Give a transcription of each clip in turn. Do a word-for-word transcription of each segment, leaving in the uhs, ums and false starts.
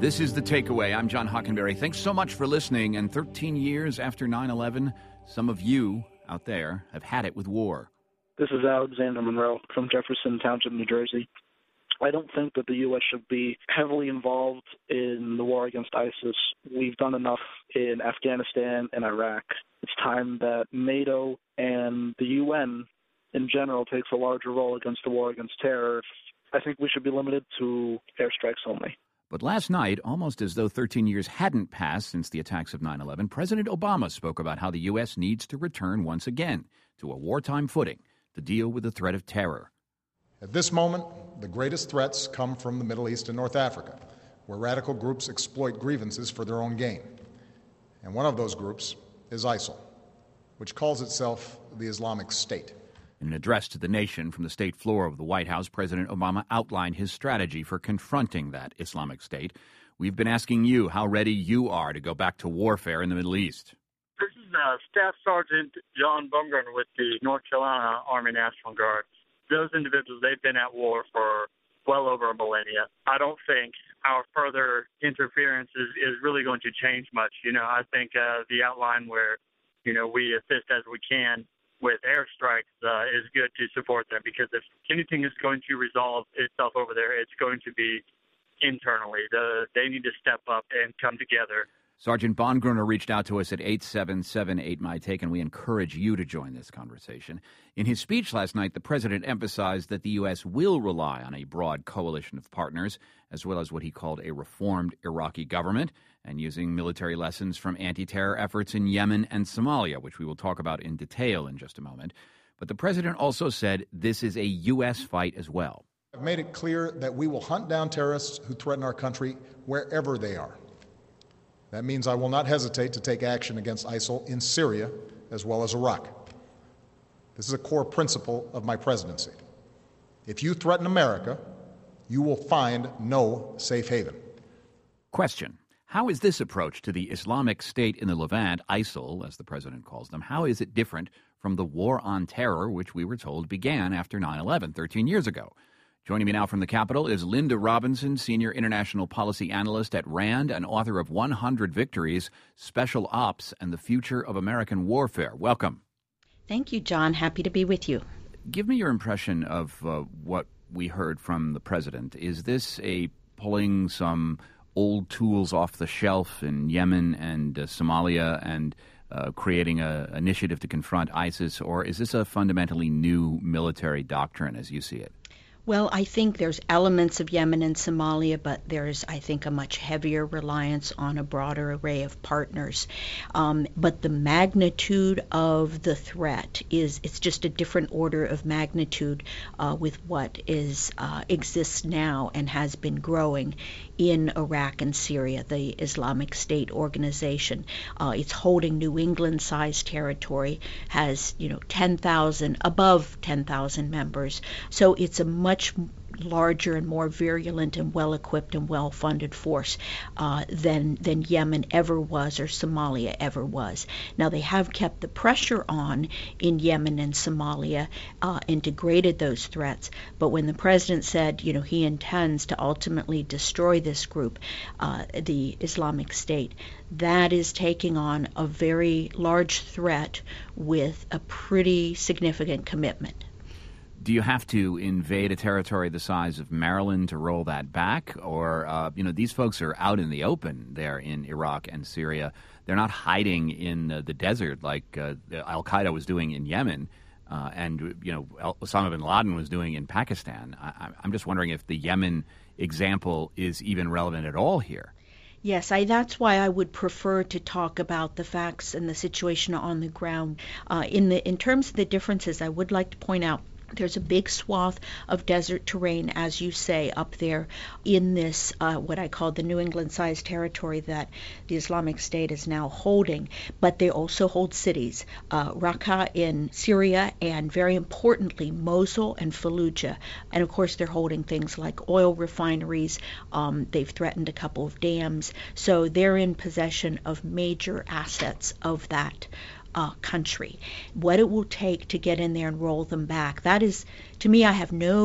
This is The Takeaway. I'm John Hockenberry. Thanks so much for listening. And thirteen years after nine eleven, some of you out there have had it with war. This is Alexander Monroe from Jefferson Township, New Jersey. I don't think that the U S should be heavily involved in the war against ISIS. We've done enough in Afghanistan and Iraq. It's time that NATO and the U N in general takes a larger role against the war against terror. I think we should be limited to airstrikes only. But last night, almost as though thirteen years hadn't passed since the attacks of nine eleven, President Obama spoke about how the U S needs to return once again to a wartime footing to deal with the threat of terror. At this moment, the greatest threats come from the Middle East and North Africa, where radical groups exploit grievances for their own gain. And one of those groups is ISIL, which calls itself the Islamic State. In an address to the nation from the state floor of the White House, President Obama outlined his strategy for confronting that Islamic State. We've been asking you how ready you are to go back to warfare in the Middle East. This is uh, Staff Sergeant John Bumgarner with the North Carolina Army National Guard. Those individuals, they've been at war for well over a millennia. I don't think our further interference is, is really going to change much. You know, I think uh, the outline where, you know, we assist as we can with airstrikes uh, is good to support them, because if anything is going to resolve itself over there, it's going to be internally. The, they need to step up and come together. Sergeant Bongruner reached out to us at eight seven seven eight M Y T A K E, and we encourage you to join this conversation. In his speech last night, the president emphasized that the U S will rely on a broad coalition of partners, as well as what he called a reformed Iraqi government, and using military lessons from anti-terror efforts in Yemen and Somalia, which we will talk about in detail in just a moment. But the president also said this is a U S fight as well. I've made it clear that we will hunt down terrorists who threaten our country wherever they are. That means I will not hesitate to take action against ISIL in Syria as well as Iraq. This is a core principle of my presidency. If you threaten America, you will find no safe haven. Question. How is this approach to the Islamic State in the Levant, ISIL, as the president calls them, how is it different from the war on terror, which we were told began after nine eleven, thirteen years ago? Joining me now from the Capitol is Linda Robinson, Senior International Policy Analyst at RAND and author of one hundred Victories, Special Ops, and the Future of American Warfare. Welcome. Thank you, John. Happy to be with you. Give me your impression of uh, what we heard from the president. Is this a pulling some old tools off the shelf in Yemen and uh, Somalia and uh, creating an initiative to confront ISIS, or is this a fundamentally new military doctrine as you see it? Well, I think there's elements of Yemen and Somalia, but there's, I think, a much heavier reliance on a broader array of partners. Um, but the magnitude of the threat is, it's just a different order of magnitude uh, with what is uh, exists now and has been growing in Iraq and Syria, the Islamic State organization. Uh, it's holding New England-sized territory, has, you know, ten thousand, above ten thousand members. So it's a much much larger and more virulent and well-equipped and well-funded force uh, than than Yemen ever was or Somalia ever was. Now, they have kept the pressure on in Yemen and Somalia, uh, integrated those threats, but when the president said, you know, he intends to ultimately destroy this group, uh, the Islamic State, that is taking on a very large threat with a pretty significant commitment. Do you have to invade a territory the size of Maryland to roll that back? Or, uh, you know, these folks are out in the open there in Iraq and Syria. They're not hiding in uh, the desert like uh, al-Qaeda was doing in Yemen uh, and, you know, Osama bin Laden was doing in Pakistan. I- I'm just wondering if the Yemen example is even relevant at all here. Yes, I, that's why I would prefer to talk about the facts and the situation on the ground. Uh, in the in terms of the differences, I would like to point out there's a big swath of desert terrain, as you say, up there in this, uh, what I call the New England-sized territory that the Islamic State is now holding. But they also hold cities, uh, Raqqa in Syria, and very importantly, Mosul and Fallujah. And of course, they're holding things like oil refineries. Um, they've threatened a couple of dams. So they're in possession of major assets of that Uh, country. What it will take to get in there and roll them back, that is, to me, I have no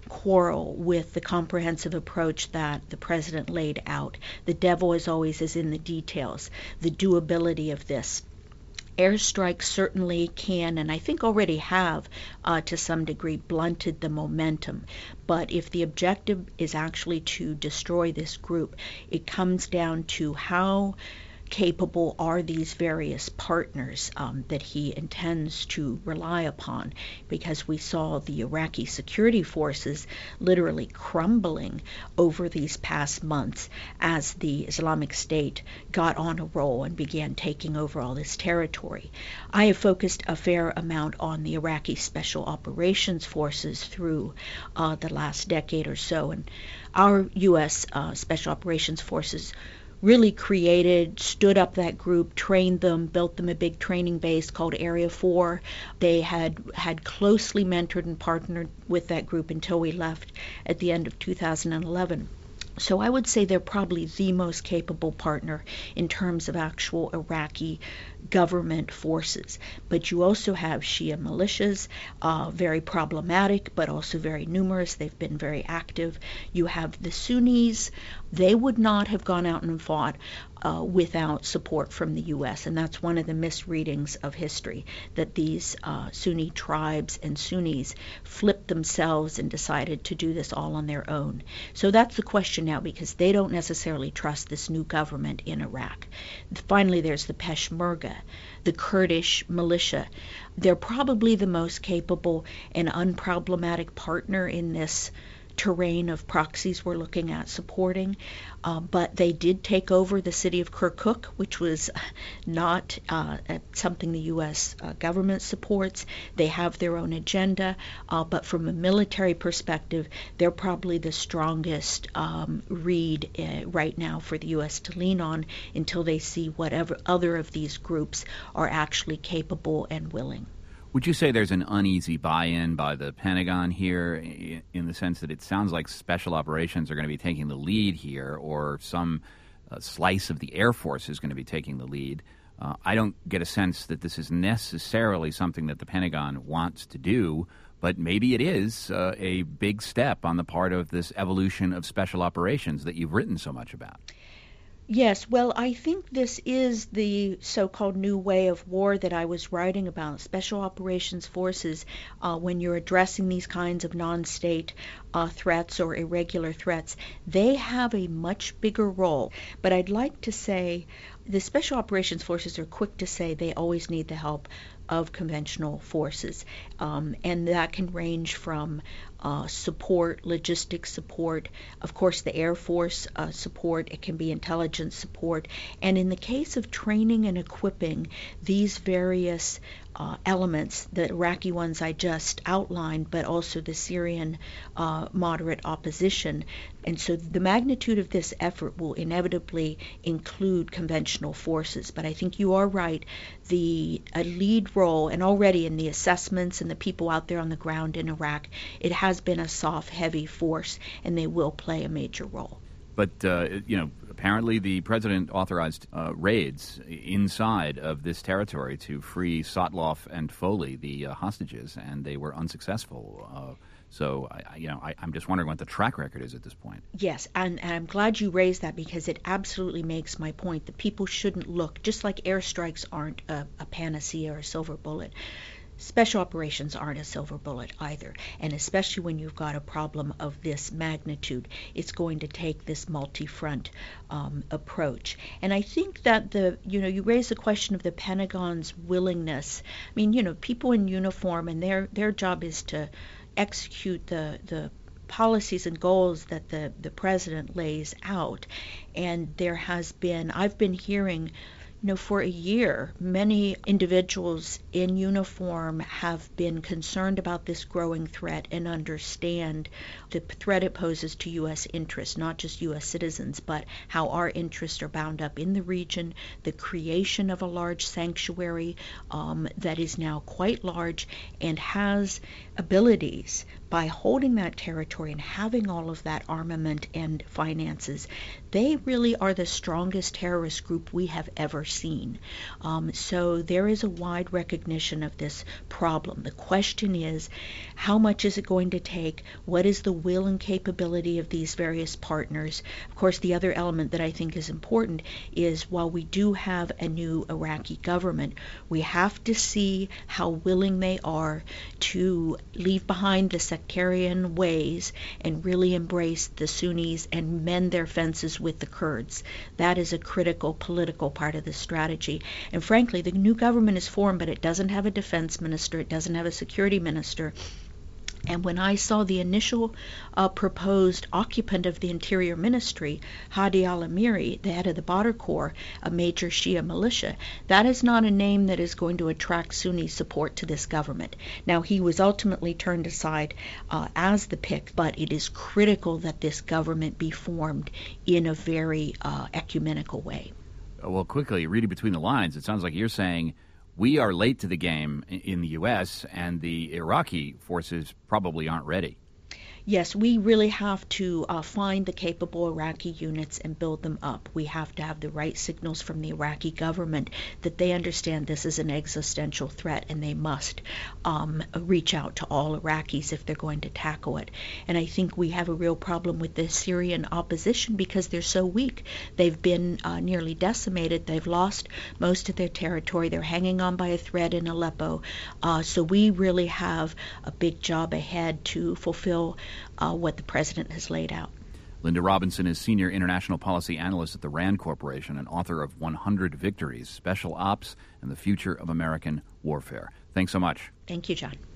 quarrel with the comprehensive approach that the president laid out. The devil, as always, is in the details, the doability of this. Airstrikes certainly can, and I think already have, uh, to some degree, blunted the momentum. But if the objective is actually to destroy this group, it comes down to how capable are these various partners um, that he intends to rely upon, because we saw the Iraqi security forces literally crumbling over these past months as the Islamic State got on a roll and began taking over all this territory. I have focused a fair amount on the Iraqi Special Operations Forces through uh, the last decade or so, and our U S uh, Special Operations Forces really created, stood up that group, trained them, built them a big training base called Area four. They had had closely mentored and partnered with that group until we left at the end of two thousand eleven. So I would say they're probably the most capable partner in terms of actual Iraqi government forces. But you also have Shia militias, uh, very problematic, but also very numerous. They've been very active. You have the Sunnis. They would not have gone out and fought uh, without support from the U S, and that's one of the misreadings of history, that these uh, Sunni tribes and Sunnis flipped themselves and decided to do this all on their own. So that's the question now, because they don't necessarily trust this new government in Iraq. Finally, there's the Peshmerga, the Kurdish militia. They're probably the most capable and unproblematic partner in this terrain of proxies we're looking at supporting, uh, but they did take over the city of Kirkuk, which was not uh, something the U S uh, government supports. They have their own agenda, uh, but from a military perspective, they're probably the strongest um, read uh, right now for the U S to lean on until they see whatever other of these groups are actually capable and willing. Would you say there's an uneasy buy-in by the Pentagon here, in the sense that it sounds like special operations are going to be taking the lead here, or some uh, slice of the Air Force is going to be taking the lead? Uh, I don't get a sense that this is necessarily something that the Pentagon wants to do, but maybe it is uh, a big step on the part of this evolution of special operations that you've written so much about. Yes, well, I think this is the so-called new way of war that I was writing about. Special operations forces, uh, when you're addressing these kinds of non-state uh, threats or irregular threats, they have a much bigger role. But I'd like to say the special operations forces are quick to say they always need the help of conventional forces, um, and that can range from uh, support, logistics support, of course the Air Force uh, support, it can be intelligence support, and in the case of training and equipping these various uh, elements, the Iraqi ones I just outlined, but also the Syrian uh, moderate opposition. And so the magnitude of this effort will inevitably include conventional forces. But I think you are right, the a lead role, and already in the assessments and the people out there on the ground in Iraq, it has been a soft, heavy force, and they will play a major role. But, uh, you know, apparently the president authorized uh, raids inside of this territory to free Sotloff and Foley, the uh, hostages, and they were unsuccessful. Uh, so, I, you know, I, I'm just wondering what the track record is at this point. Yes, and, and I'm glad you raised that, because it absolutely makes my point that people shouldn't look, just like airstrikes aren't a, a panacea or a silver bullet. Special operations aren't a silver bullet either, and especially when you've got a problem of this magnitude, it's going to take this multi-front um, approach. And I think that the, you know, you raise the question of the Pentagon's willingness. I mean, you know, people in uniform, and their their job is to execute the the policies and goals that the the president lays out. And there has been, I've been hearing, you know, for a year, many individuals in uniform have been concerned about this growing threat and understand the threat it poses to U S interests, not just U S citizens, but how our interests are bound up in the region, the creation of a large sanctuary um, that is now quite large and has abilities by holding that territory and having all of that armament and finances, they really are the strongest terrorist group we have ever seen. Um, so there is a wide recognition of this problem. The question is, how much is it going to take? What is the will and capability of these various partners? Of course, the other element that I think is important is while we do have a new Iraqi government, we have to see how willing they are to leave behind the sectarian ways and really embrace the Sunnis and mend their fences with the Kurds. That is a critical political part of the strategy. And frankly, the new government is formed, but it doesn't have a defense minister, it doesn't have a security minister. And when I saw the initial uh, proposed occupant of the Interior Ministry, Hadi al-Amiri, the head of the Badr Corps, a major Shia militia, that is not a name that is going to attract Sunni support to this government. Now, he was ultimately turned aside uh, as the pick, but it is critical that this government be formed in a very uh, ecumenical way. Well, quickly, reading between the lines, it sounds like you're saying we are late to the game in the U S, and the Iraqi forces probably aren't ready. Yes, we really have to uh, find the capable Iraqi units and build them up. We have to have the right signals from the Iraqi government that they understand this is an existential threat and they must um, reach out to all Iraqis if they're going to tackle it. And I think we have a real problem with the Syrian opposition because they're so weak. They've been uh, nearly decimated. They've lost most of their territory. They're hanging on by a thread in Aleppo. Uh, so we really have a big job ahead to fulfill Uh, what the president has laid out. Linda Robinson is Senior International Policy Analyst at the RAND Corporation and author of one hundred Victories, Special Ops, and the Future of American Warfare. Thanks so much. Thank you, John.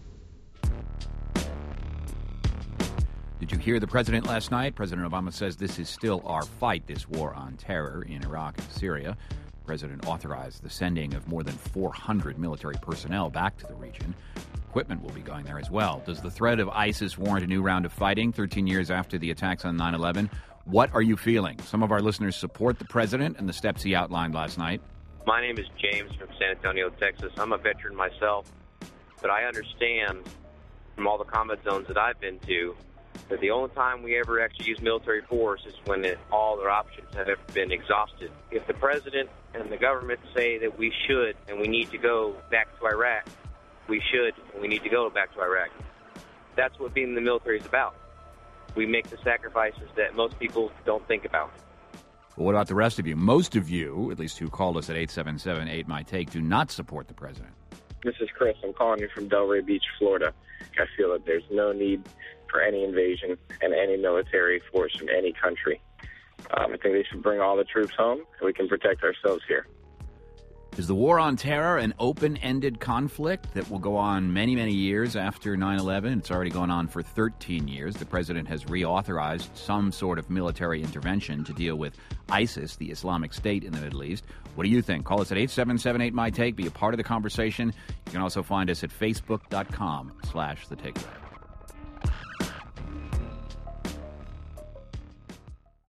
Did you hear the president last night? President Obama says this is still our fight, this war on terror in Iraq and Syria. The president authorized the sending of more than four hundred military personnel back to the region. Equipment will be going there as well. Does the threat of ISIS warrant a new round of fighting thirteen years after the attacks on nine eleven? What are you feeling? Some of our listeners support the president and the steps he outlined last night. My name is James from San Antonio, Texas. I'm a veteran myself, but I understand from all the combat zones that I've been to that the only time we ever actually use military force is when it, all their options have ever been exhausted. If the president and the government say that we should and we need to go back to Iraq, we should and we need to go back to Iraq. That's what being in the military is about. We make the sacrifices that most people don't think about. Well, what about the rest of you? Most of you, at least who called us at eight seven seven eight my take, do not support the president. This is Chris. I'm calling you from Delray Beach, Florida. I feel that there's no need for any invasion and any military force from any country. Um, I think they should bring all the troops home and we can protect ourselves here. Is the war on terror an open-ended conflict that will go on many, many years after nine eleven? It's already gone on for thirteen years. The president has reauthorized some sort of military intervention to deal with ISIS, the Islamic State in the Middle East. What do you think? Call us at eight seven seven eight my take. Be a part of the conversation. You can also find us at facebook.com slash the takeaway.